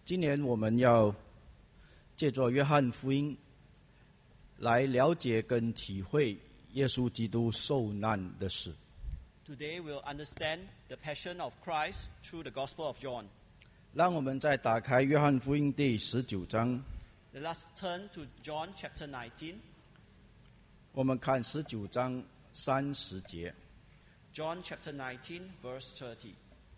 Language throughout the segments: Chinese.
今年我们要借着约翰福音来了解跟体会耶稣基督受难的事。 Today we'll understand the passion of Christ through the Gospel of John. 让我们再打开约翰福音第19章， Let us turn to John chapter 19. 我们看19章30节。 John chapter 19, verse 30.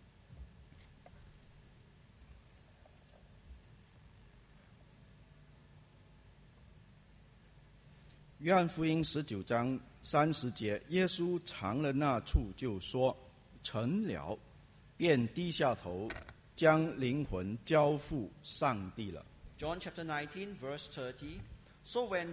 约翰福音19章30节，耶稣尝了那醋，就说：“成了。”便低下头，将灵魂交付上帝了。 John chapter 19, verse 30. So when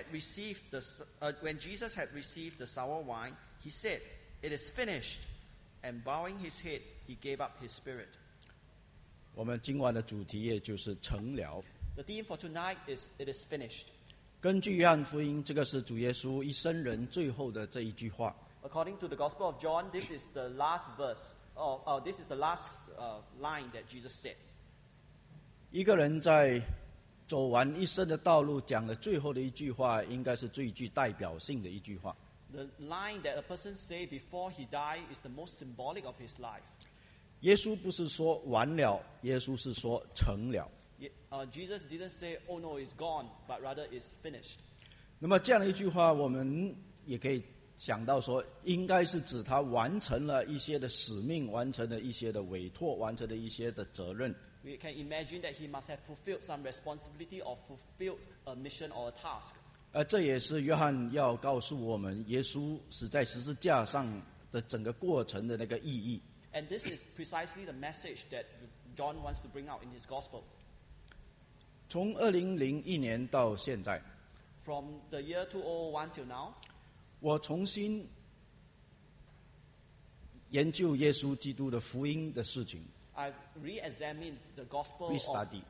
Jesus had received the sour wine, he said, "It is finished." And bowing his head, he gave up his spirit. 我们今晚的主题也就是成了。 The theme for tonight is "It is finished." 根据约翰福音，这个是主耶稣一生人最后的这一句话。 According to the Gospel of John, this is the last verse. This is the last line that Jesus said. 一个人在走完一生的道路，讲的最后的一句话，应该是最具代表性的一句话。 The line that a person say before he died is the most symbolic of his life. 耶稣不是说完了，耶稣是说成了。 Jesus didn't say, "Oh no, it's gone," but rather it's finished. 那么这样的一句话，我们也可以想到说，应该是指他完成了一些的使命，完成了一些的委托，完成了一些的责任。 We can imagine that he must have fulfilled some responsibility or fulfilled a mission or a task. 这也是约翰要告诉我们，耶稣死在十字架上的整个过程的那个意义。 And this is precisely the message that John wants to bring out in his gospel. 从2001年到现在， From the year 2001 till now, 我重新研究耶稣基督的福音的事情。 I've re-examined the gospel We of study.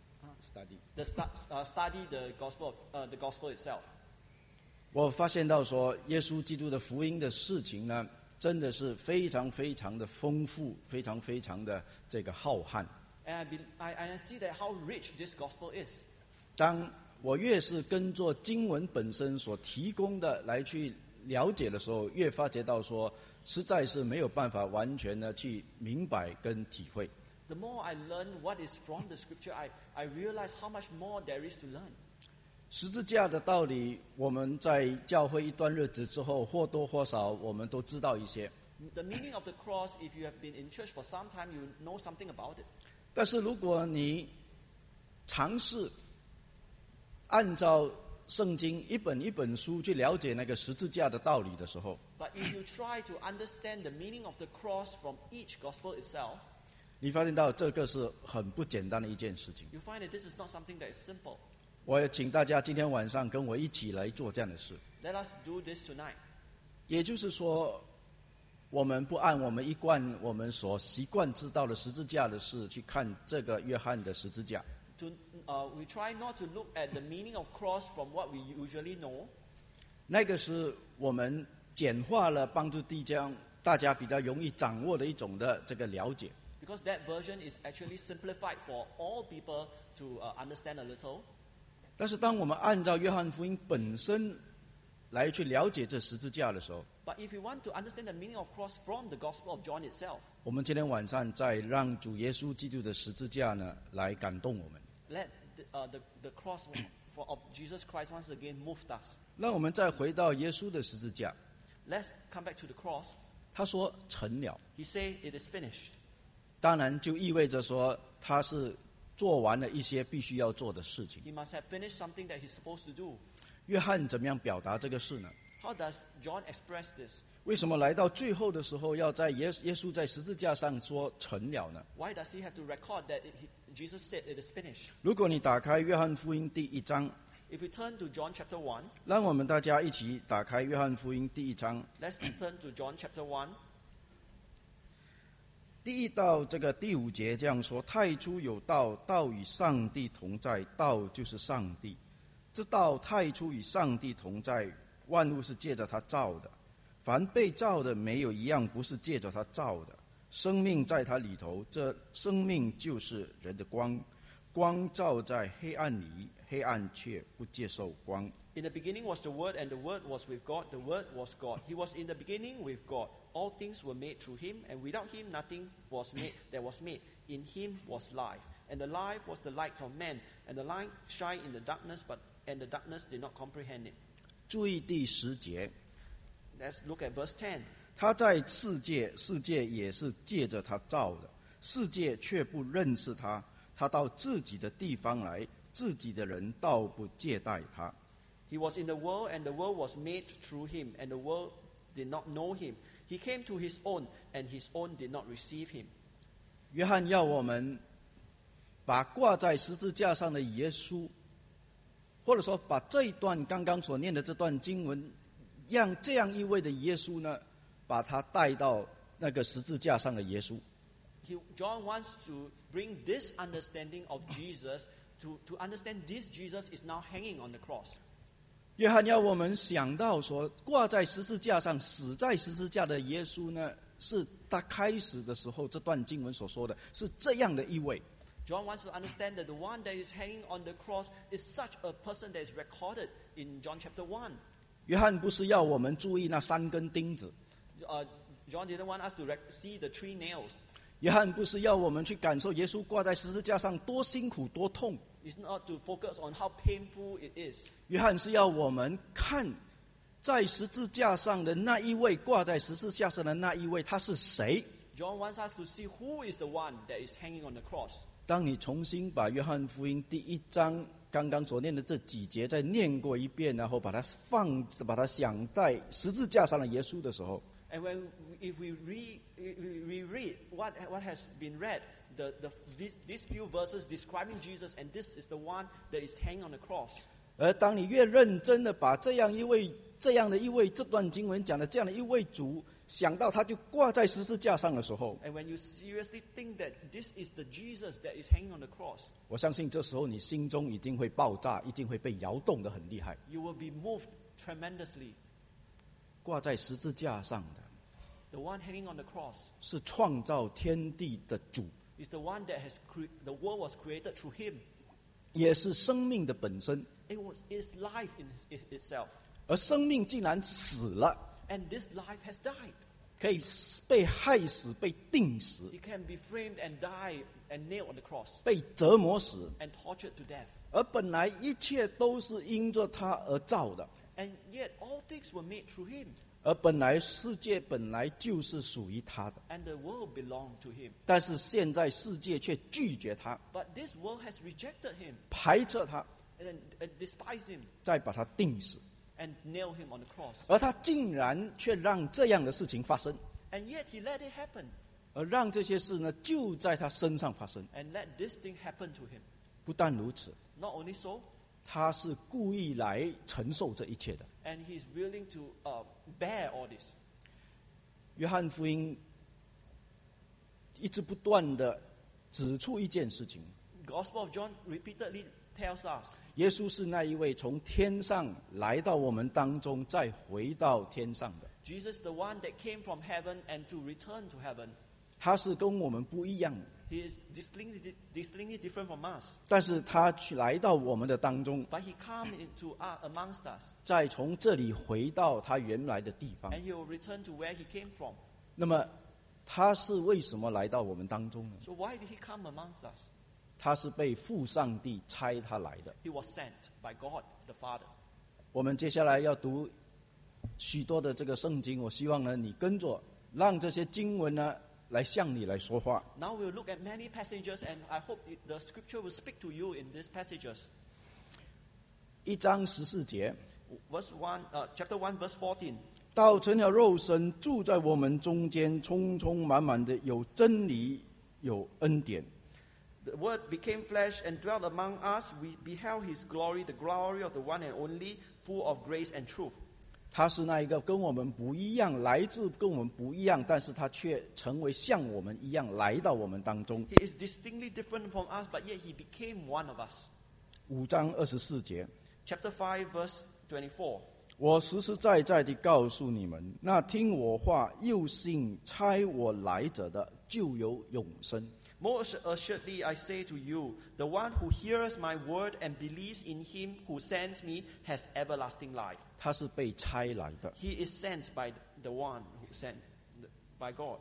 study the gospel itself. 我发现到说，耶稣基督的福音的事情呢，真的是非常非常的丰富，非常非常的这个浩瀚。 And I see that how rich this gospel is. 当我越是跟着经文本身所提供的来去了解的时候，越发觉到说，实在是没有办法完全的去明白跟体会。 The more I learn what is from the scripture, I realize how much more there is to learn. 十字架的道理，我们在教会一段日子之后，或多或少我们都知道一些。 The meaning of the cross, if you have been in church for some time, you know something about it. 但是如果你尝试按照圣经一本一本书去了解那个十字架的道理的时候， But if you try to understand the meaning of the cross from each gospel itself, 你发现到这个是很不简单的一件事情。 you find that this is not something that is simple. 我也请大家今天晚上跟我一起来做这样的事。 Let us do this tonight. 也就是说，我们不按我们一贯我们所习惯知道的十字架的事去看这个约翰的十字架。 We try not to look at the meaning of cross from what we usually know. 那个是我们简化了，帮助大家比较容易掌握的一种的这个了解。 Because that version is actually simplified for all people to understand a little. 但是当我们按照约翰福音本身来去了解这十字架的时候， But if you want to understand the meaning of cross from the Gospel of John itself, 我们今天晚上再让主耶稣基督的十字架呢来感动我们。 let the cross of Jesus Christ once again move us. 那我们再回到耶稣的十字架， Let's come back to the cross. 他说成了， He said, "It is finished." 当然就意味着说他是做完了一些必须要做的事情。 He must have finished something that he's supposed to do. 约翰怎么样表达这个事呢？ How does John express this? 为什么来到最后的时候要在耶稣在十字架上说成了呢？ Why does he have to record that Jesus said it is finished? 如果你打开约翰福音第1章， If we turn to John chapter 1, 让我们大家一起打开约翰福音第1章， let's turn to John chapter 1. 第1到这个第5节这样说：太初有道，道与上帝同在，道就是上帝。这道太初与上帝同在，万物是借着他造的，凡被造的没有一样不是借着他造的。生命在他里头，这生命就是人的光。 光照在黑暗里，黑暗却不接受光。 In the beginning was the Word, and the Word was with God. The Word was God. He was in the beginning with God. All things were made through him, and without him nothing was made that was made. In him was life, and the life was the light of men. And the light shined in the darkness, and the darkness did not comprehend it. 注意第10节， Let's look at verse 10. 他在世界，世界也是借着他造的，世界却不认识他。他到自己的地方来，自己的人倒不接待他。 He was in the world, and the world was made through him, and the world did not know him. He came to his own, and his own did not receive him. 约翰要我们把挂在十字架上的耶稣，或者说把这一段刚刚所念的这段经文，让这样一位的耶稣呢，把他带到那个十字架上的耶稣。 John wants to bring this understanding of Jesus to understand this Jesus is now hanging on the cross. 约翰要我们想到说，挂在十字架上、死在十字架的耶稣呢，是他开始的时候这段经文所说的，是这样的一位。 John wants to understand that the one that is hanging on the cross is such a person that is recorded in John chapter 1. 约翰不是要我们注意那3根钉子， John didn't want us to see the 3 nails. 约翰不是要我们去感受耶稣挂在十字架上多辛苦多痛。 It's not to focus on how painful it is. 约翰是要我们看，在十字架上的那一位，挂在十字架上的那一位，他是谁？ John wants us to see who is the one that is hanging on the cross. 当你重新把约翰福音第1章刚刚所念的这几节再念过一遍，然后把它想在十字架上的耶稣的时候， And if we reread what has been read, these few verses describing Jesus, and this is the one that is hanging on the cross. 而当你越认真的把这样的一位这段经文讲的这样的一位主，想到他就挂在十字架上的时候， And when you seriously think that this is the Jesus that is hanging on the cross, 我相信这时候你心中一定会爆炸，一定会被摇动得很厉害。 you will be moved tremendously. 挂在十字架上的 The one hanging on the cross 是创造天地的主， is the one that the world was created through him. 也是生命的本身。 It's life in itself. 而生命竟然死了， And this life has died. 可以被害死、被钉死、 It can be framed and die and nailed on the cross 被折磨死。 and tortured to death. 而本来一切都是因着他而造的， And yet all things were made through him. 而本来世界本来就是属于他的， And the world belonged to him. 但是现在世界却拒绝他， But this world has rejected him 排斥他， and despised him 再把他钉死。 and nailed him on the cross. 而他竟然却让这样的事情发生， And yet he let it happen 而让这些事呢就在他身上发生。 and let this thing happen to him. 不但如此， Not only so, 他是故意来承受这一切的。 and he's willing to bear all this. 约翰福音一直不断的指出一件事情： Gospel of John repeatedly tells us 耶稣是那一位从天上来到我们当中，再回到天上的。 Jesus is the one that came from heaven and to return to heaven. 他是跟我们不一样的， He is distinctly different from us. 但是他去来到我们的当中， But he come into amongst us. 再从这里回到他原来的地方。 And he will return to where he came from. 那么，他是为什么来到我们当中呢？ So why did he come amongst us? 他是被父上帝差他来的。 He was sent by God the Father. 我们接下来要读许多的这个圣经，我希望呢，你跟着，让这些经文呢来向你来说话。 Now we'll look at many passages, and I hope the scripture will speak to you in these passages. 1章14节， Chapter 1, verse 14. 道成了肉身，住在我们中间，充充满满的有真理，有恩典。 The Word became flesh and dwelt among us. We beheld His glory, the glory of the one and only, full of grace and truth. 他是那一个跟我们不一样，来自跟我们不一样，但是他却成为像我们一样来到我们当中。 He is distinctly different from us, but yet He became one of us. 5章24节， Chapter 5, verse 24. 我实实在在地告诉你们，那听我话又信差我来者的，就有永生。 Most assuredly I say to you, the one who hears my word and believes in him who sends me has everlasting life. 他是被差来的。 He is sent by the one who sent by God.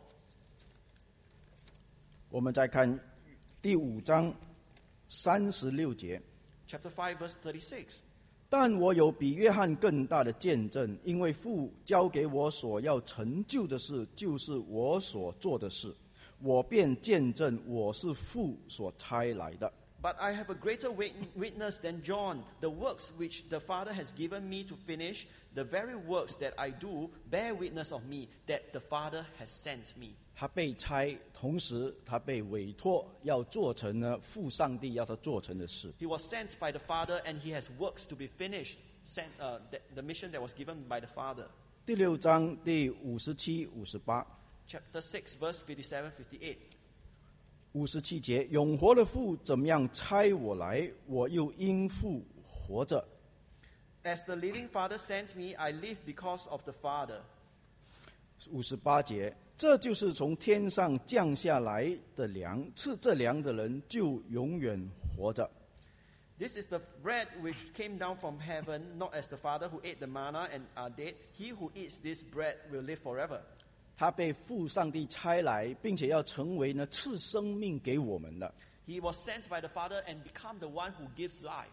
我们再看第5章36节。 Chapter 5, verse 36. 但我有比约翰更大的见证，因为父交给我所要成就的事，就是我所做的事，我便见证我是父所差来的。 But I have a greater witness than John. The works which the Father has given me to finish, the very works that I do, bear witness of me, that the Father has sent me. 他被差，同时他被委托要做成呢父上帝要他做成的事。 He was sent by the Father and he has works to be finished, the mission that was given by the Father. 第6章第57、58。 Chapter 6, verse 57, 58. 57节，永活的父怎么样差我来，我又因父活着。 As the living Father sent me, I live because of the Father. 58节，这就是从天上降下来的粮，吃这粮的人就永远活着。 This is the bread which came down from heaven, not as the father who ate the manna and are dead. He who eats this bread will live forever. 他被父上帝差来，并且要成为呢赐生命给我们的。 He was sent by the Father and become the one who gives life.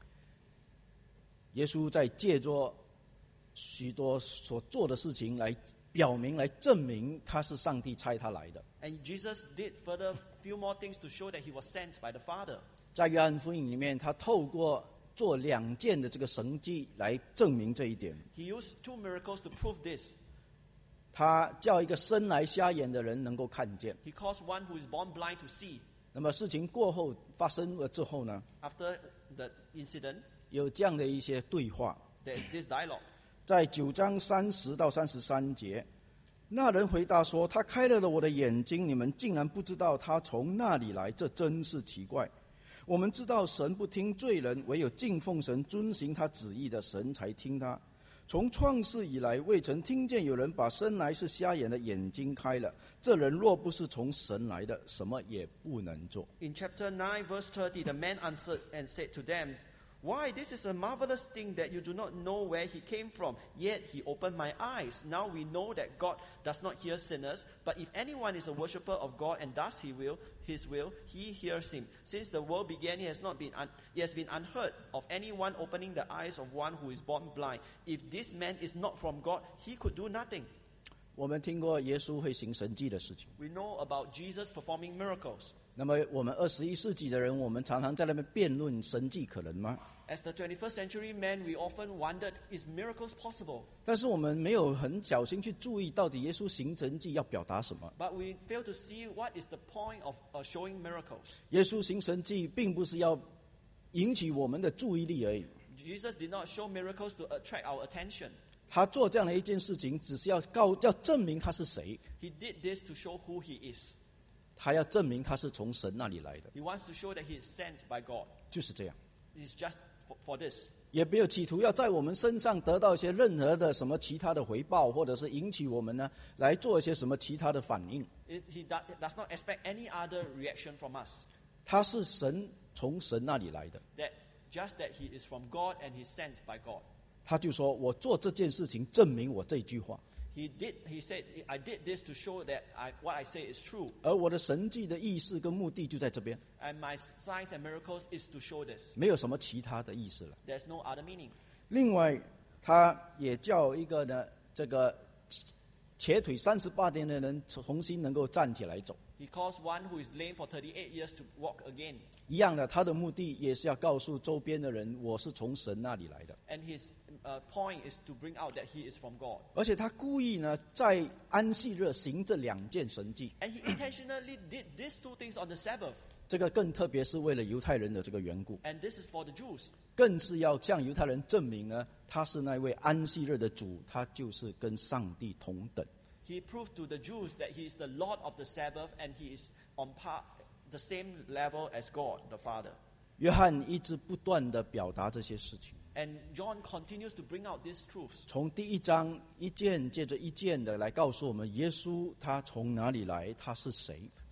耶稣在借着许多所做的事情来表明、来证明他是上帝差他来的。 And Jesus did further few more things to show that he was sent by the Father. 在约翰福音里面，他透过做2件的这个神迹来证明这一点。 He used 2 miracles to prove this. 他叫一个生来瞎眼的人能够看见。 He caused one who is born blind to see. 那么事情过后发生了之后呢， After the incident, 有这样的一些对话， there is this dialogue. 在9章30到33节，那人回答说：“他开了我的眼睛，你们竟然不知道他从哪里来，这真是奇怪。我们知道神不听罪人，唯有敬奉神、遵行他旨意的神才听他。从创世以来，未曾听见有人把生来是瞎眼的眼睛开了。这人若不是从神来的，什么也不能做。” In chapter 9, verse 30, the man answered and said to them, Why, this is a marvelous thing that you do not know where he came from. Yet he opened my eyes. Now we know that God does not hear sinners. But if anyone is a worshipper of God and does his will, he hears him. Since the world began, it has been unheard of anyone opening the eyes of one who is born blind. If this man is not from God, he could do nothing. 我们听过耶稣会行神迹的事情。 We know about Jesus performing miracles. 那么我们21世纪的人，我们常常在那边辩论神迹可能吗？ As the 21st century men, we often wondered, is miracles possible? 但是我们没有很小心去注意，到底耶稣行神迹要表达什么。 But we fail to see what is the point of showing miracles. 耶稣行神迹，并不是要引起我们的注意力而已。 Jesus did not show miracles to attract our attention. 他做这样的一件事情，只是要证明他是谁。 He did this to show who he is. 他要证明他是从神那里来的， He wants to show that he is sent by God. 就是这样。 It's just for this. 也没有企图要在我们身上得到一些任何的什么其他的回报，或者是引起我们呢来做一些什么其他的反应。 He does not expect any other reaction from us. 他是从神那里来的， Just that he is from God and he's sent by God. 他就说：“我做这件事情，证明我这句话。” He said, I did this to show that what I say is true. 而我的神迹的意思跟目的就在这边， And my signs and miracles is to show this. 没有什么其他的意思了。 There's no other meaning. 另外，他也叫一个呢，这个瘸腿38年的人重新能够站起来走。 He caused one who is lame for 38 years to walk again. 一样的，他的目的也是要告诉周边的人，我是从神那里来的。 And his point is to bring out that he is from God. 而且他故意呢，在安息日行这2件神迹。 And he intentionally did these 2 things on the Sabbath. 这个更特别是为了犹太人的这个缘故， And this is for the Jews. 更是要向猶太人證明呢，他是那位安息日的主，他就是跟上帝同等。 He proved to the Jews that he is the Lord of the Sabbath and he is on the same level as God, the Father. 约翰一直不断的表達這些事情， And John continues to bring out these truths. 從第1章一件接着一件的來告訴我們耶穌他從哪裡來，他是誰。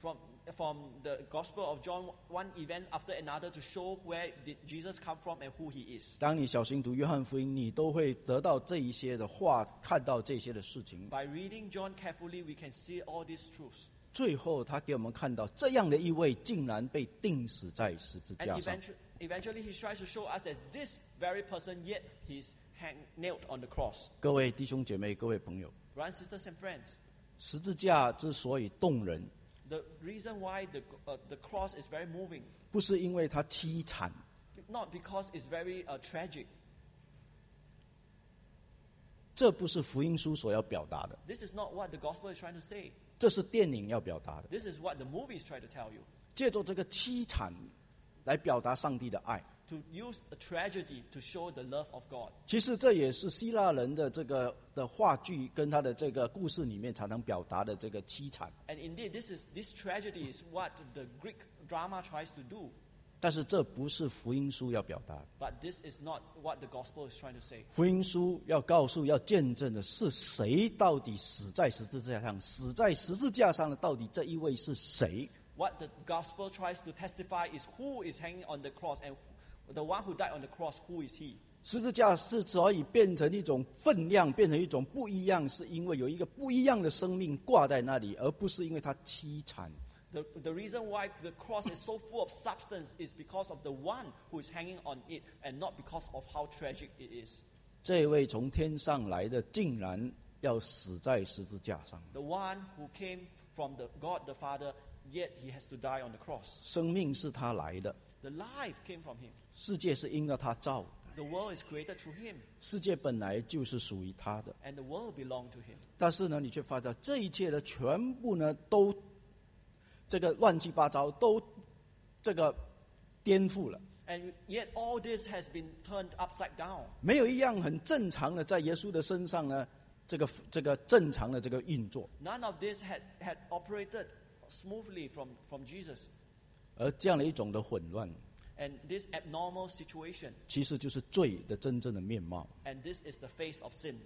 from the Gospel of John, one event after another to show where did Jesus come from and who he is. 当你小心读约翰福音，你都会得到这一些的话，看到这些的事情。 By reading John carefully, we can see all these truths. 最后，他给我们看到这样的一位竟然被钉死在十字 And 架上。 eventually he tries to show us that this very person, yet he's nailed on the cross. 各位弟兄姐妹，各位朋友， Brothers, sisters, and friends, 十字架之所以动人， the reason why the cross is very moving, 不是因为它凄惨， not because it's very tragic. 这不是福音书所要表达的， This is not what the gospel is trying to say. 这是电影要表达的。 This is what the movie is trying to tell you. 借着这个凄惨来表达上帝的爱。 To use a tragedy to show the love of God. 其实这也是希腊人的这个的话剧跟他的这个故事里面常常表达的这个凄惨。 And indeed, this tragedy is what the Greek drama tries to do. 但是这不是福音书要表达的。 But this is not what the gospel is trying to say. 福音书要告诉、要见证的是谁到底死在十字架上？死在十字架上的到底这一位是谁？ What the gospel tries to testify is who is hanging on the cross, and the one who died on the cross, who is he? 十字架之所以变成一种分量，变成一种不一样，是因为有一个不一样的生命挂在那里，而不是因为它凄惨。 The reason why the cross is so full of substance is because of the one who is hanging on it, and not because of how tragic it is. 这位从天上来的，竟然要死在十字架上。 The one who came from God the Father, yet he has to die on the cross. 生命是他来的， The life came from him. 世界是因着他造的， The world is created through him, 世界本来就是属于他的。 and the world belonged to him. 但是呢，你却发现这一切的全部呢，都这个乱七八糟，都这个颠覆了。 And yet all this has been turned upside down. 没有一样很正常的在耶稣的身上呢，这个正常的这个运作。 None of this had operated smoothly from Jesus. 而这样的一种的混乱， And this abnormal situation, 其实就是罪的真正的面貌。 and this is the face of sin.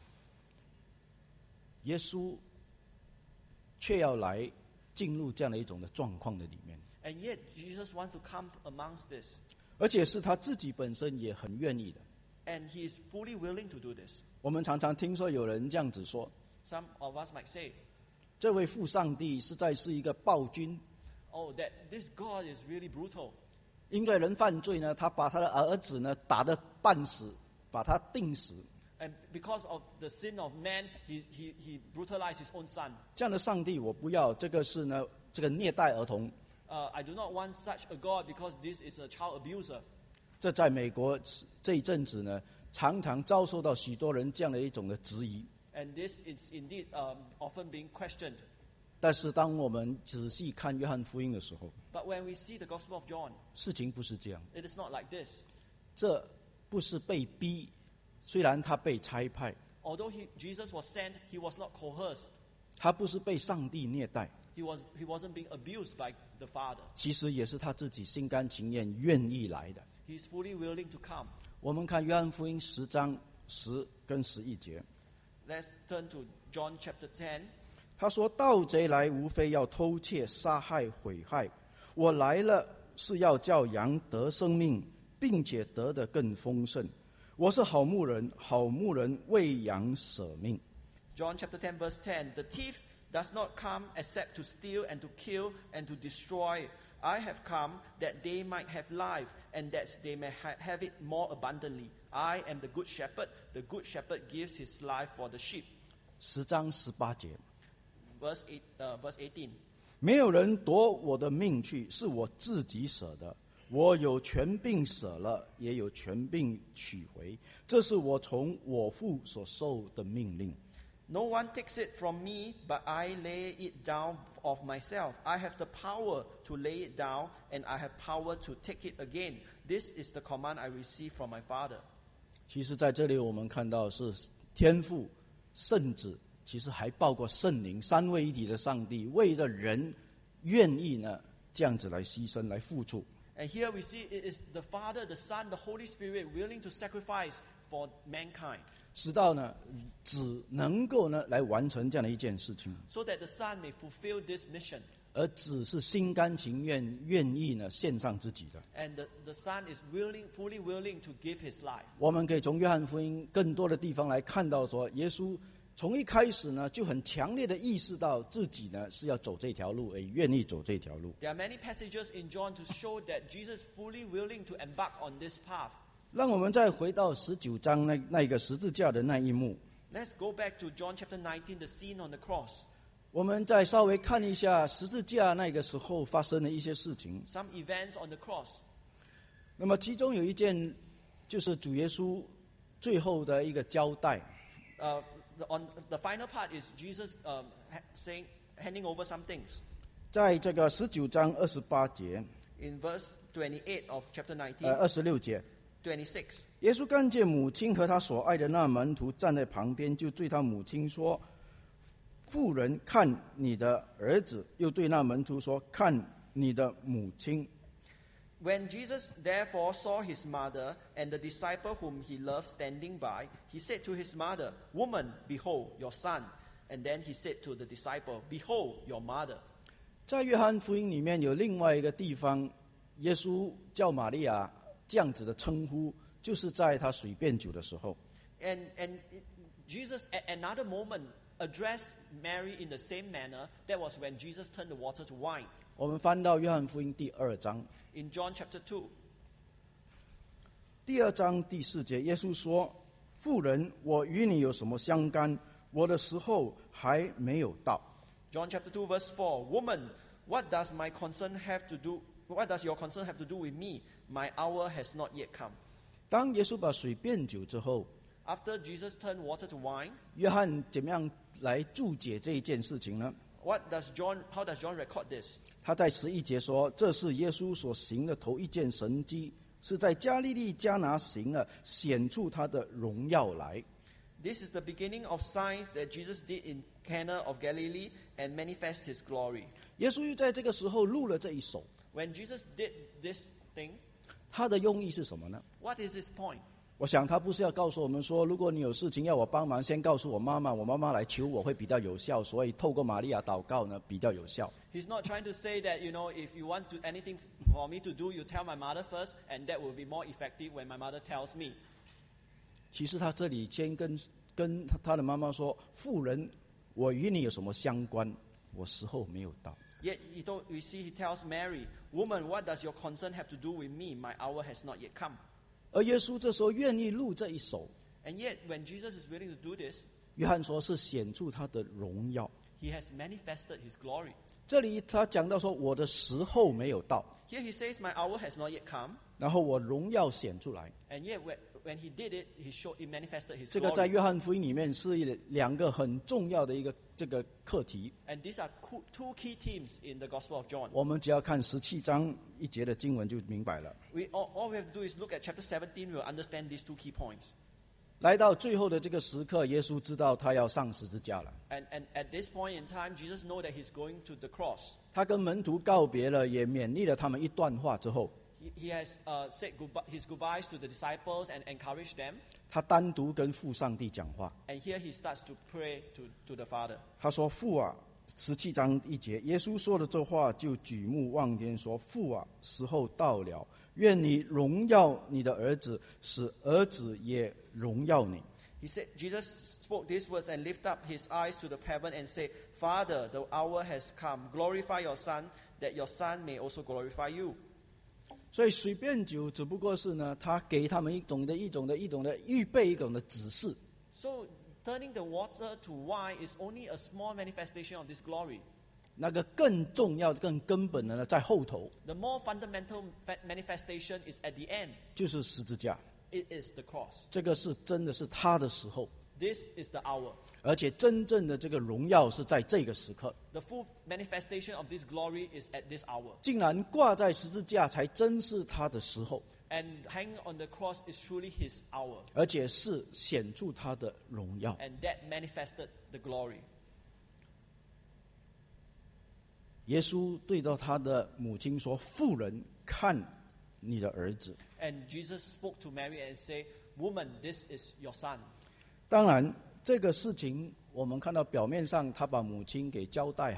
耶稣却要来进入这样的一种的状况的里面， And yet Jesus wants to come amongst this. 而且是他自己本身也很愿意的。 And he is fully willing to do this. 我们常常听说有人这样子说， Some of us might say, 这位父上帝实在是一个暴君， oh, that this God is really brutal. 因为人犯罪呢，他把他的儿子呢打得半死，把他钉死。 And because of the sin of man, he brutalized his own son. 这样的上帝我不要，这个是呢这个虐待儿童。 I do not want such a God because this is a child abuser. 这在美国这一阵子呢，常常遭受到许多人这样的一种的质疑。 And this is indeed often being questioned. 但是当我们仔细看约翰福音的时候， But when we see the Gospel of John, 事情不是这样。 it is not like this. 这不是被逼，虽然他被差派， Although Jesus was sent, he was not coerced. 他不是被上帝虐待， He wasn't being abused by the Father. 其实也是他自己心甘情愿愿意来的。 He is fully willing to come. 我们看约翰福音10章10跟11节， Let's turn to John chapter 10. 他说：“盗贼来，无非要偷窃、杀害、毁害。我来了，是要叫羊得生命，并且得的更丰盛。我是好牧人，好牧人为羊舍命。” John chapter 10 verse 10. The thief does not come except to steal and to kill and to destroy. I have come that they might have life and that they may have it more abundantly. I am the good shepherd. The good shepherd gives his life for the sheep. 10章18节， Verse 18. 没有人夺我的命去，是我自己舍的。我有权柄舍了，也有权柄取回。这是我从我父所受的命令。 No one takes it from me, but I lay it down of myself. I have the power to lay it down, and I have power to take it again. This is the command I received from my Father. 其实在这里我们看到是天父、圣子，其实还包括圣灵，三位一体的上帝，为了人愿意呢这样子来牺牲、来付出。 And here we see it is the Father, the Son, the Holy Spirit willing to sacrifice for mankind, 直到呢子能够呢来完成这样的一件事情。 so that the Son may fulfill this mission. 而子是心甘情愿、愿意呢献上自己的。 And the Son is fully willing to give his life. 我们可以从约翰福音更多的地方来看到说，耶稣从一开始呢就很强烈的意识到自己呢是要走这条路，也愿意走这条路。 There are many passages in John to show that Jesus is fully willing to embark on this path. 让我们再回到19章那个十字架的那一幕， Let's go back to John chapter 19, the scene on the cross. 我们再稍微看一下十字架那个时候发生的一些事情。 Some events on the cross. 那么其中有一件就是主耶稣最后的一个交代。 On the final part is Jesus handing over some things. 在这个19章28节 In verse 28 of chapter 19, 26节， 26. 耶稣看见母亲和他所爱的那门徒站在旁边，就对他母亲说：“妇人，看你的儿子。”又对那门徒说：“看你的母亲。” When Jesus therefore saw his mother and the disciple whom he loved standing by, he said to his mother, "Woman, behold your son." And then he said to the disciple, "Behold your mother." 在约翰福音里面有另外一个地方，耶稣叫玛利亚这样子的称呼，就是在他水变酒的时候。 And Jesus at another moment addressed Mary in the same manner. That was when Jesus turned the water to wine. 我们翻到约翰福音第2章。 In John chapter 2, 第2章第4节，耶稣说：“妇人，我与你有什么相干？我的时候还没有到。” John chapter 2 verse 4, "Woman, what does my concern have to do? What does your concern have to do with me? My hour has not yet come." 当耶稣把水变酒之后， After Jesus turned water to wine, 约翰怎么样来注解这一件事情呢？ how does John record this? 他在11节说：“这是耶稣所行的头一件神迹，是在加利利迦拿行了，显出他的荣耀来。” This is the beginning of signs that Jesus did in Cana of Galilee and manifest his glory. 耶稣又在这个时候录了这一首， When Jesus did this thing, 他的用意是什么呢？ what is his point? 我想他不是要告诉我们说，如果你有事情要我帮忙，先告诉我妈妈，我妈妈来求我会比较有效，所以透过玛利亚祷告呢比较有效。 He's not trying to say that, if you want anything for me to do, you tell my mother first, and that will be more effective when my mother tells me. 其实他这里先跟他的妈妈说：“妇人，我与你有什么相关？我时候没有到。” Yet we see he tells Mary, "Woman, what does your concern have to do with me? My hour has not yet come." 而耶稣这时候愿意录这一首， And yet, when Jesus is willing to do this, 约翰说是显出他的荣耀。 he has manifested his glory. 这里他讲到说：“我的时候没有到， Here he says, "My hour has not yet come." 然后我荣耀显出来。” And yet, when he did it, he manifested his 这个在 glory. 约翰福音里面是两个很重要的一个这个课题。 And these are two key themes in the Gospel of John. 我们只要看17章1节的经文就明白了。 All we have to do is look at chapter 17, we'll understand these two key points. 来到最后的这个时刻，耶稣知道他要上十字架了。 And at this point in time, Jesus knows that he's going to the cross. 他跟门徒告别了，也勉励了他们一段话之后， He has said his goodbyes to the disciples and encouraged them. 他单独跟父上帝讲话。 And here he starts to pray to the Father. 他说：“父啊，17章1节，耶稣说的这话就举目望天说：父啊，时候到了，愿你荣耀你的儿子，使儿子也荣耀你。” He said, Jesus spoke these words and lifted up his eyes to the heaven and said, "Father, the hour has come. Glorify your Son, that your Son may also glorify you." 所以水变酒只不过是呢，他给他们一种的预备一种的指示。 So turning the water to wine is only a small manifestation of this glory. 那个更重要、更根本的呢，在后头， The more fundamental manifestation is at the end. 就是十字架。 It is the cross. 这个是真的是他的时候， This is the hour. 而且真正的这个荣耀是在这个时刻。 The full manifestation of this glory is at this hour. 竟然挂在十字架，才真是他的时候， And hanging on the cross is truly his hour. 而且是显出他的荣耀。 And that manifested the glory. 耶稣对到他的母亲说：“妇人，看你的儿子。” And Jesus spoke to Mary and said, "Woman, this is your son." 当然，这个事情我们看到表面上他把母亲给交代好了，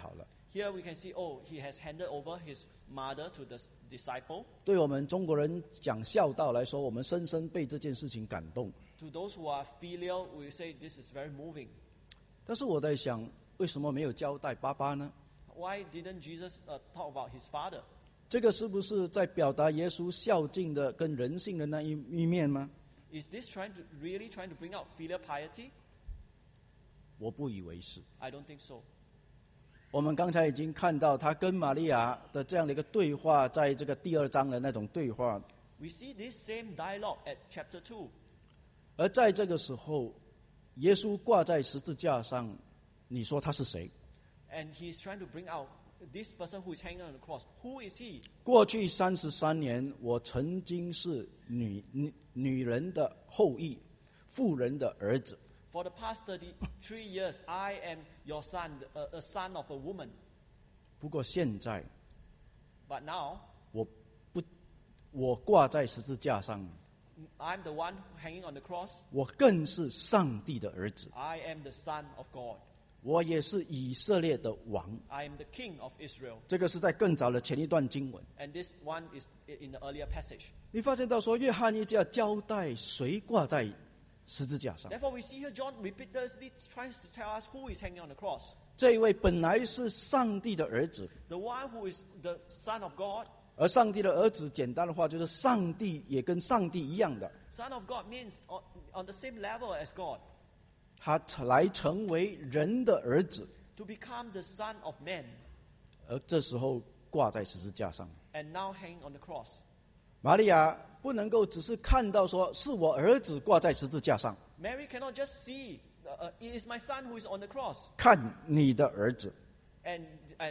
Here we can see, oh, he has handed over his mother to the disciple. 对我们中国人讲孝道来说，我们深深被这件事情感动。 To those who are filial, we say this is very moving. 但是我在想，为什么没有交代爸爸呢？ Why didn't Jesus talk about his father? 这个是不是在表达耶稣孝敬的跟人性的那一面吗？ Is this really trying to bring out filial piety? 我不以为是。 I don't think so. 我们刚才已经看到他跟玛利亚的这样的一个对话，在这个第2章的那种对话。 We see this same dialogue at chapter 2. 而在这个时候，耶稣挂在十字架上，你说他是谁？ And he's trying to bring out this person who is hanging on the cross. Who is he? 过去33年，我曾经是女人的后裔，妇人的儿子。 For the past 33 years, I am your son, a son of a woman. 不过现在， But now, 我挂在十字架上， I'm the one hanging on the cross. 我更是上帝的儿子， I am the son of God. 我也是以色列的王。 I am the king of Israel. 这个是在更早的前一段经文。 And this one is in the earlier passage. 你发现到说，约翰一家交代谁挂在十字架上？ Therefore, we see here John repeatedly tries to tell us who is hanging on the cross. 这一位本来是上帝的儿子， The one who is the son of God. 而上帝的儿子，简单的话就是上帝也跟上帝一样的， Son of God means on the same level as God. 他来成为人的儿子， To become the son of man. 而这时候挂在十字架上。 And now hanging on the cross. 玛利亚不能够只是看到说是我儿子挂在十字架上， Mary cannot just see, it is my son who is on the cross. 看你的儿子， And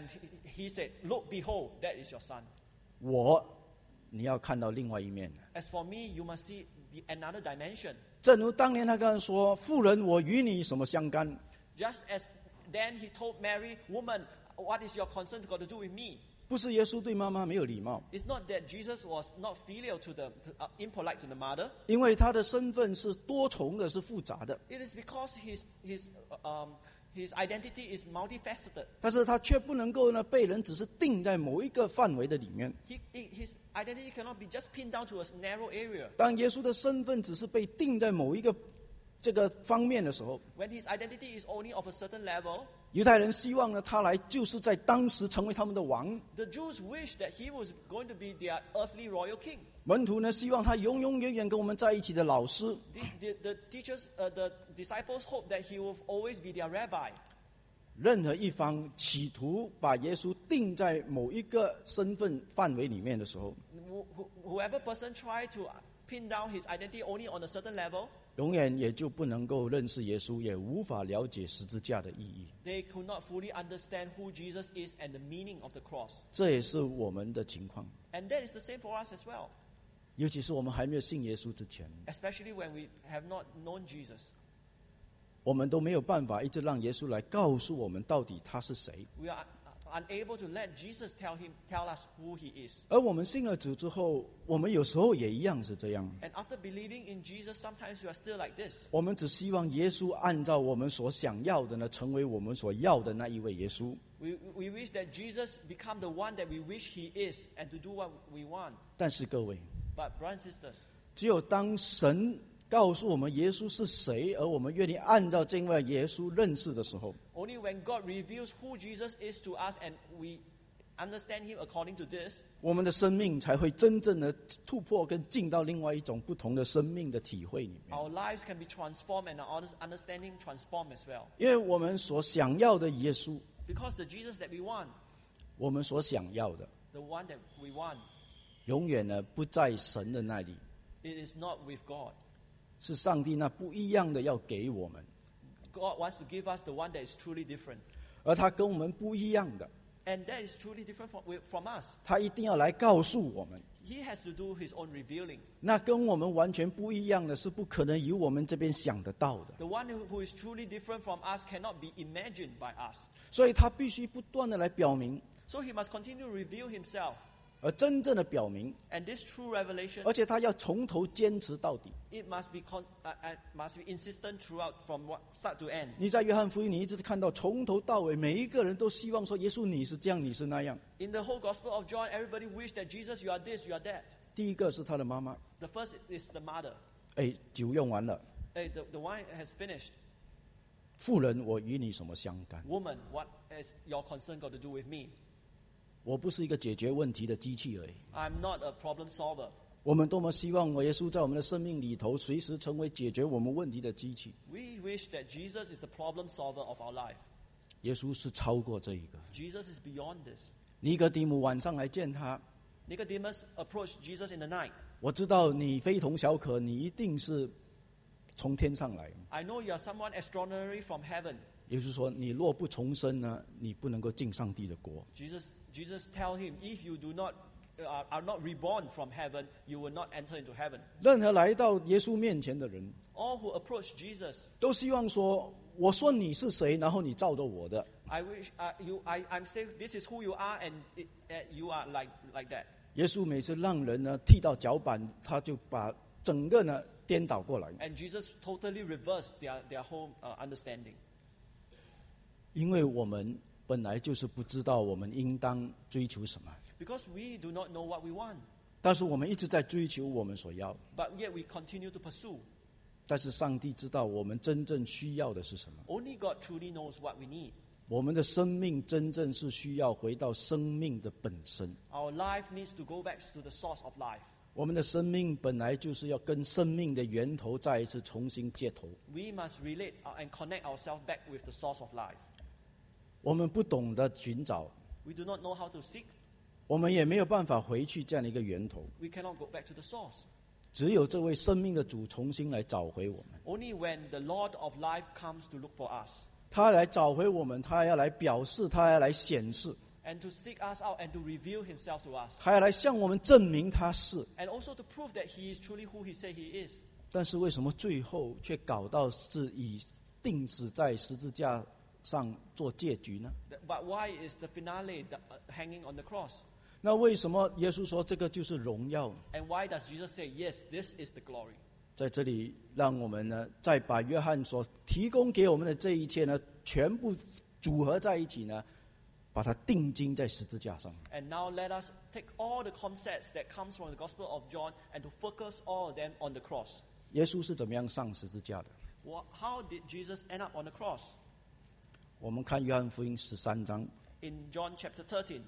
he said, look, behold, that is your son. 你要看到另外一面。 As for me, you must see another dimension. 正如当年他跟他说：“妇人，我与你什么相干？” Just as then he told Mary, woman, what is your concern got to do with me? 不是耶稣对妈妈没有礼貌， It's not that Jesus was not filial impolite to the mother. 因为他的身份是多重的，是复杂的。 It is because his identity is multifaceted. 但是他却不能够呢被人只是定在某一个范围的里面。 His identity cannot be just pinned down to a narrow area. 当耶稣的身份只是被定在某一个这个方面的时候， When his identity is only of a certain level, 犹太人希望呢他来就是在当时成为他们的王， the Jews wished that he was going to be their earthly royal king. 门徒呢希望他永永远远跟我们在一起的老师。 The teachers, the disciples hope that he will always be their rabbi. 任何一方企图把耶稣定在某一个身份范围里面的时候， Whoever person try to pin down his identity only on a certain level, 永远也就不能够认识耶稣，也无法了解十字架的意义。 they could not fully understand who Jesus is and the meaning of the cross. 这也是我们的情况， And that is the same for us as well, 尤其是我们还没有信耶稣之前， especially when we have not known Jesus. 我们都没有办法一直让耶稣来告诉我们到底他是谁。 We are unable to let Jesus tell us who he is. 而我们信了主之后，我们有时候也一样是这样， And after believing in Jesus, sometimes we are still like this. 我们只希望耶稣按照我们所想要的呢，成为我们所要的那一位耶稣。 We wish that Jesus become the one that we wish he is and to do what we want. 但是各位， But brothers and sisters, 只有当神告诉我们耶稣是谁，而我们愿意按照这位耶稣认识的时候， only when God reveals who Jesus is to us and we understand him according to this, 我们的生命才会真正的突破跟进到另外一种不同的生命的体会里面。 our lives can be transformed and our understanding transformed as well. 因为我们所想要的耶稣， Because the Jesus that we want, 我们所想要的， the one that we want, 永远呢不在神的那里， it is not with God. 是上帝那不一样的要给我们， God wants to give us the one that is truly different. 而他跟我们不一样的， And that is truly different from us. 他一定要来告诉我们。 He has to do his own revealing. 那跟我们完全不一样的是不可能由我们这边想得到的， The one who is truly different from us cannot be imagined by us. 所以他必须不断的来表明， So he must continue to reveal himself. 而真正的表明， And this true revelation, 而且他要从头坚持到底。 it must be insistent throughout from start to end. 你在约翰福音，你一直看到从头到尾，每一个人都希望说，耶稣你是这样，你是那样。 In the whole Gospel of John, everybody wished that Jesus, you are this, you are that. 第一个是他的妈妈， The first is the mother. 酒用完了， Hey, the wine has finished. 妇人，我与你什么相干？ Woman, what has your concern got to do with me? 我不是一个解决问题的机器而已。 I'm not a problem solver. 我们多么希望耶稣在我们的生命里头，随时成为解决我们问题的机器。 We wish that Jesus is the problem solver of our life. 耶稣是超过这一个。 Jesus is beyond this. 尼哥底母晚上来见他， Nicodemus approached Jesus in the night. 我知道你非同小可，你一定是从天上来。 I know you are someone extraordinary from heaven. 耶稣说：“你若不重生呢，你不能够进上帝的国。” Jesus tell him, if you do not are not reborn from heaven, you will not enter into heaven. 任何来到耶稣面前的人， All who approach Jesus, 都希望说：“我说你是谁，然后你照着我的。” I wish I'm saying this is who you are, and you are like that. 耶稣每次让人呢踢到脚板，他就把整个呢颠倒过来。 And Jesus totally reversed their whole understanding. 因为我们本来就是不知道我们应当追求什么， Because we do not know what we want, 但是我们一直在追求我们所要。 but yet we continue to pursue. 但是上帝知道我们真正需要的是什么。 Only God truly knows what we need. 我们的生命真正是需要回到生命的本身。 Our life needs to go back to the source of life. 我们的生命本来就是要跟生命的源头再一次重新接头。 We must relate and connect ourselves back with the source of life. 我们不懂得寻找， We do not know how to seek. 我们也没有办法回去这样的一个源头。 We cannot go back to the source. 只有这位生命的主重新来找回我们。 Only when the Lord of life comes to look for us 他来找回我们，他要来表示，他要来显示， and to seek us out and to reveal himself to us, 他要来向我们证明他是。 and also to prove that he is truly who he said he is. 但是为什么最后却搞到是以钉死在十字架上做结局呢？ But why is the finale hanging on the cross? 那为什么耶稣说这个就是荣耀？ And why does Jesus say, yes, this is the glory? 在这里，让我们呢，再把约翰所提供给我们的这一切呢，全部组合在一起呢，把它定睛在十字架上。 And now let us take all the concepts that comes from the Gospel of John and to focus all of them on the cross. 耶稣是怎么样上十字架的？ How did Jesus end up on the cross? 我们看约翰福音13章， In John chapter 13,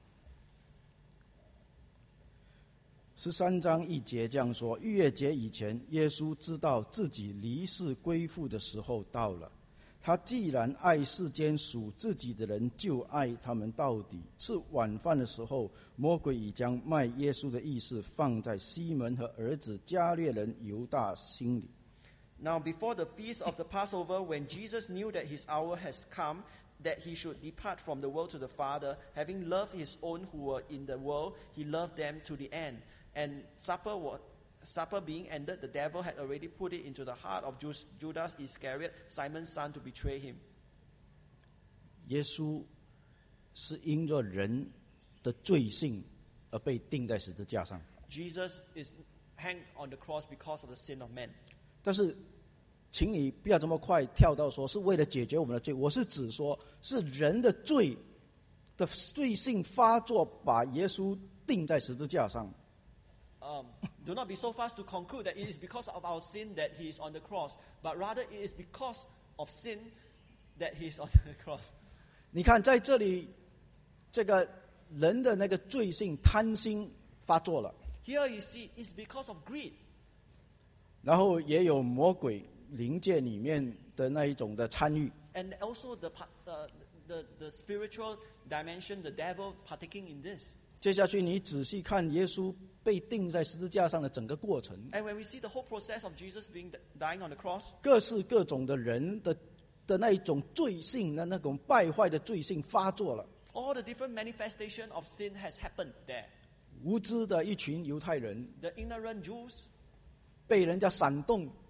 13章1节这样说：逾越节以前，耶稣知道自己离世归父的时候到了。他既然爱世间属自己的人，就爱他们到底。吃晚饭的时候，魔鬼已将卖耶稣的意思放在西门和儿子加略人犹大心里。 now before the feast of the Passover, when Jesus knew that his hour has come, that he should depart from the world to the Father, having loved his own who were in the world, he loved them to the end. And supper being ended, the devil had already put it into the heart of Judas Iscariot, Simon's son, to betray him. 耶稣是因着人的罪性而被钉在十字架上， Jesus is hanged on the cross because of the sin of man. 但是，请你不要这么快跳到说是为了解决我们的罪。我是指说，是人的罪的罪性发作，把耶稣钉在十字架上。 Do not be so fast to conclude that it is because of our sin that he is on the cross, but rather it is because of sin that he is on the cross. 你看，在这里，这个人的那个罪性贪心发作了， Here you see, it's because of greed. 然后也有魔鬼灵界里面的那一种的参与。 And also the spiritual dimension, the devil partaking in this. 接下去，你仔细看耶稣被钉在十字架上的整个过程， And when we see the whole process of Jesus dying on the cross, 各式各种的人的那一种罪性的那种败坏的罪性发作了。 all the different manifestation of sin has happened there. 无知的一群犹太人 The ignorant Jews, 被人家煽动，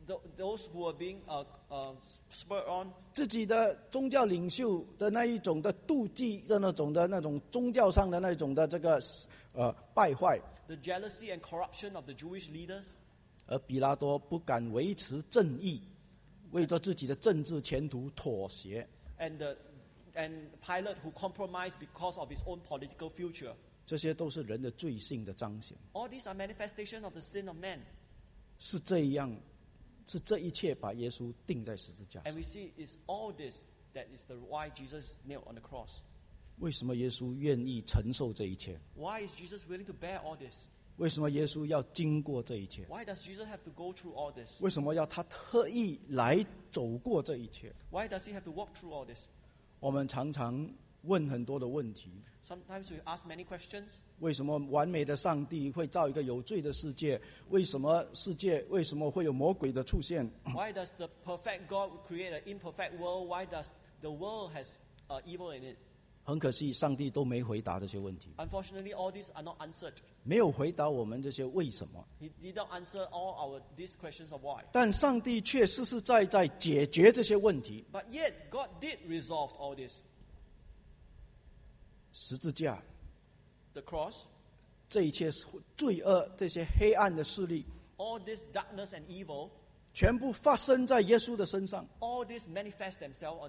those who are being spurred on, 自己的宗教领袖的那一种的妒忌的那种宗教上的那种的这个败坏， the jealousy and corruption of the Jewish leaders, 而比拉多不敢维持正义，为着自己的政治前途妥协， and Pilate who compromised because of his own political future. 这些都是人的罪性的彰显。 All these are manifestations of the sin of man. 是这样，是这一切把耶稣钉在十字架 And 上。 we see it's all this that is the why Jesus nailed on the cross. 为什么耶稣愿意承受这一切？ Why is Jesus willing to bear all this? 为什么耶稣要经过这一切？ Why does Jesus have to go through all this? 为什么要他特意来走过这一切？ Why does he have to walk through all this? 我们常常问很多的问题： Sometimes we ask many questions. 为什么完美的上帝会造一个有罪的世界？为什么世界为什么会有魔鬼的出现？ Why does the perfect God create an imperfect world? Why does the world has evil in it? 很可惜，上帝都没回答这些问题， Unfortunately, all these are not answered. 没有回答我们这些为什么。 He did not answer all these questions of why. 但上帝却实实在在解决这些问题。 But yet, God did resolve all this. 十字架， The cross, 这一切罪恶、这些黑暗的势力， all this darkness and evil, 全部发生在耶稣的身上。 all this manifest themselves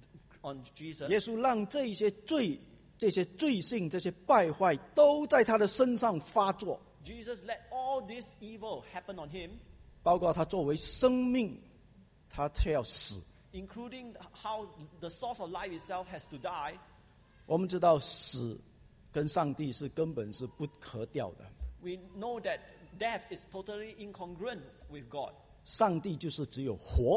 on Jesus. 耶稣让这些罪、这些罪性、这些败坏，都在他的身上发作， Jesus let all this evil happen on him, 包括他作为生命，他却要死。 including how the source of life itself has to die. 我们知道死跟上帝是根本是不可调的， We know that death is totally incongruent with God. 上帝就是只有活，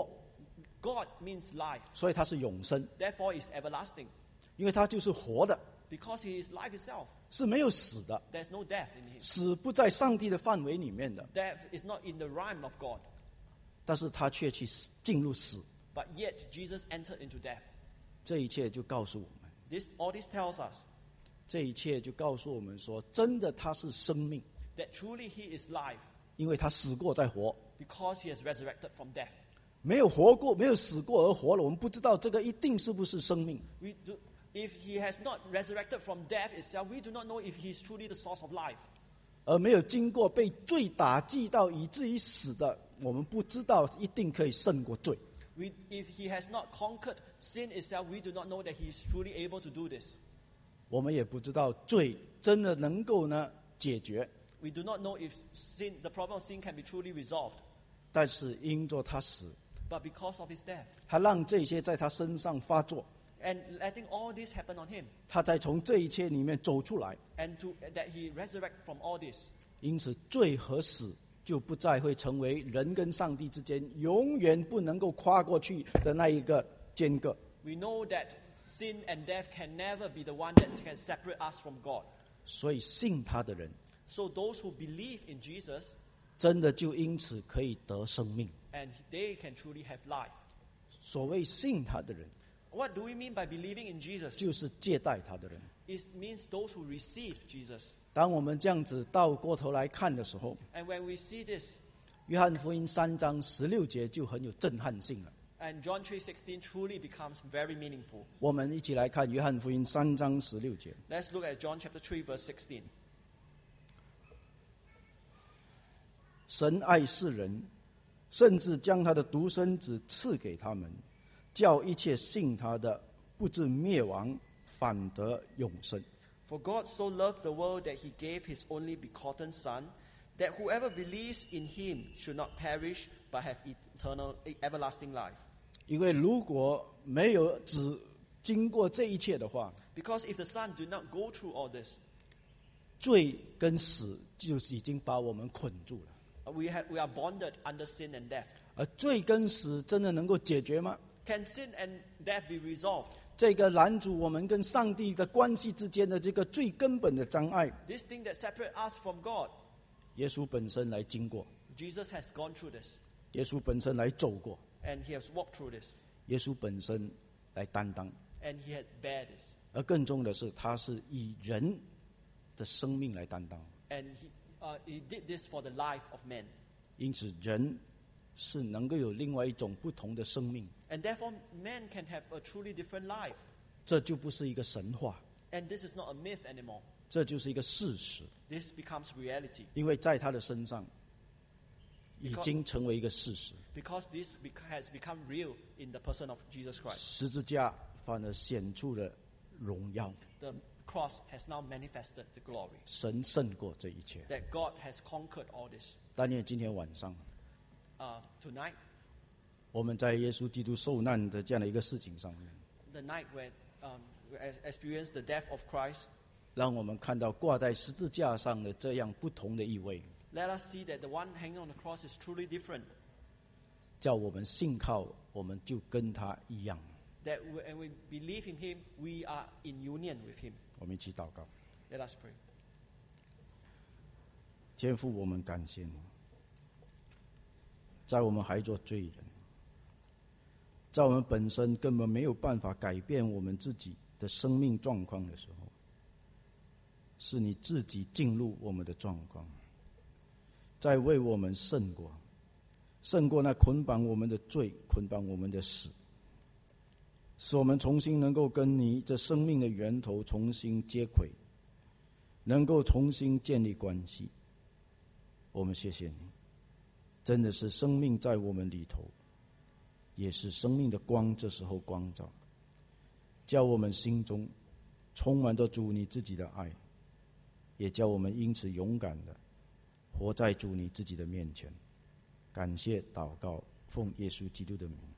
God means life, 所以他是永生， therefore is everlasting. 因为他就是活的， Because he is life itself, 是没有死的， there's no death in him. 死不在上帝的范围里面的， Death is not in the realm of God. 但是他却去进入死， But yet Jesus entered into death. 这一切就告诉我们， All this tells us 这一切就告诉我们说，真的他是生命， that truly he is life, 因为他死过再活， because he has resurrected from death. 没有活过，没有死过而活了，我们不知道这个一定是不是生命。 If he has not resurrected from death itself, we do not know if he is truly the source of life. 而没有经过被罪打击到以至于死的，我们不知道一定可以胜过罪。 If he has not conquered sin itself, we do not know that he is truly able to do this. 我们也不知道罪真的能够呢解决， We do not know if the problem of sin can be truly resolved. 但是因着他死， But because of his death, 他让这些在他身上发作， and letting all this happen on him, 他才从这一切里面走出来。 and that he resurrect from all this. 因此，罪和死就不再会成为人跟上帝之间永远不能够跨过去的那一个间隔。 We know that sin and death can never be the one that can separate us from God. 所以，信他的人 So those who believe in Jesus, 真的就因此可以得生命。 and they can truly have life. 所谓信他的人， What do we mean by believing in Jesus? 就是接待他的人。 It means those who receive Jesus. 当我们这样子倒过头来看的时候， And when we see this, 约翰福音3章16节就很有震撼性了。 and John 3:16 truly becomes very meaningful. 我们一起来看约翰福音3章16节。 Let's look at John chapter 3 verse 16. 神爱世人，甚至将他的独生子赐给他们，叫一切信他的不至灭亡，反得永生。 For God so loved the world that he gave his only begotten Son, that whoever believes in him should not perish but have everlasting life. 因为如果没有子经过这一切的话， Because if the Son did not go through all this, 罪跟死就已经把我们捆住了。 we are bonded under sin and death. 而罪跟死真的能够解决吗？ Can sin and death be resolved? 这个拦阻我们跟上帝的关系之间的这个最根本的障碍， This thing that separates us from God, 耶稣本身来经过， Jesus has gone through this, 耶稣本身来走过， and he has walked through this, 耶稣本身来担当。 and he had bear this. 而更重要的是，他是以人的生命来担当， And he did this for the life of men. 因此人是能够有另外一种不同的生命， And therefore, man can have a truly different life. 这就不是一个神话， And this is not a myth anymore. 这就是一个事实， This becomes reality. 因为在他的身上已经成为一个事实。 Because this has become real in the person of Jesus Christ. 十字架反而显出了荣耀， The cross has now manifested the glory. 神胜过这一切。 That God has conquered all this. 但愿今天晚上， Tonight, 我们在耶稣基督受难的这样的一个事情上面， the night when we experienced the death of Christ, 让我们看到挂在十字架上的这样不同的意味， let us see that the one hanging on the cross is truly different. 叫我们信靠，我们就跟他一样。 That when we believe in Him, we are in union with Him. 我们一起祷告。 Let us pray. 天父，我们感谢你，在我们还做罪人，在我们本身根本没有办法改变我们自己的生命状况的时候，是你自己进入我们的状况，在为我们胜过那捆绑我们的罪，捆绑我们的死，使我们重新能够跟你这生命的源头重新接轨，能够重新建立关系。我们谢谢你，真的是生命在我们里头，也是生命的光，这时候光照，叫我们心中充满着主你自己的爱，也叫我们因此勇敢的活在主你自己的面前。感谢祷告，奉耶稣基督的名。